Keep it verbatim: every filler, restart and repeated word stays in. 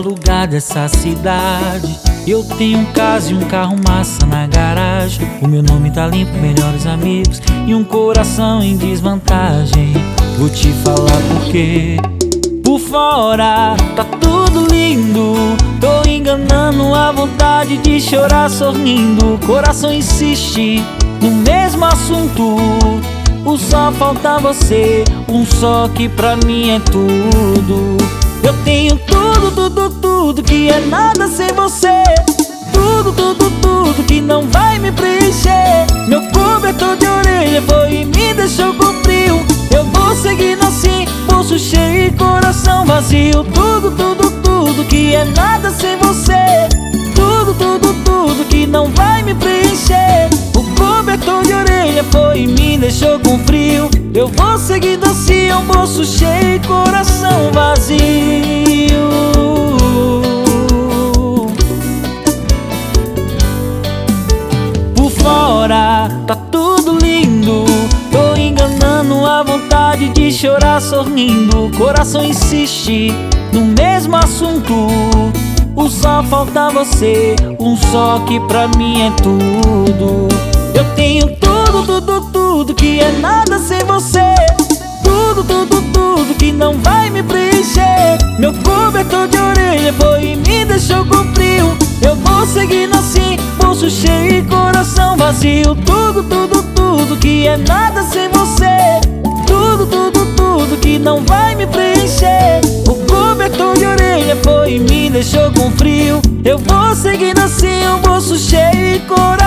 lugar dessa cidade. Eu tenho um casa e um carro massa na garagem. O meu nome tá limpo, melhores amigos e um coração em desvantagem. Vou te falar por quê. Por fora tá tudo lindo, tô enganando a vontade de chorar sorrindo. Coração insiste no mesmo assunto, o só falta você, um só que pra mim é tudo. Eu tenho tudo, tudo, tudo que é nada sem você. Tudo, tudo, tudo que não vai me preencher. Meu cobertor de orelha foi e me deixou com frio. Eu vou seguindo assim, bolso cheio e coração vazio. Tudo, tudo, tudo que é nada sem você. Tudo, tudo, tudo que não vai me preencher. O cobertor de orelha foi e me deixou com frio. Eu vou seguindo assim, é um bolso cheio e coração vazio. Por fora tá tudo lindo, tô enganando a vontade de chorar sorrindo. Coração insiste no mesmo assunto, o só falta você, um só que pra mim é tudo. Eu tenho tudo, tudo, tudo que é nada sem você. Tudo, tudo, tudo que não vai me preencher. Meu cobertor de orelha foi e me deixou com frio. Eu vou seguindo assim, bolso cheio e coração vazio. Tudo, tudo, tudo que é nada sem você. Tudo, tudo, tudo que não vai me preencher. O cobertor de orelha foi e me deixou com frio. Eu vou seguindo assim, um bolso cheio e coração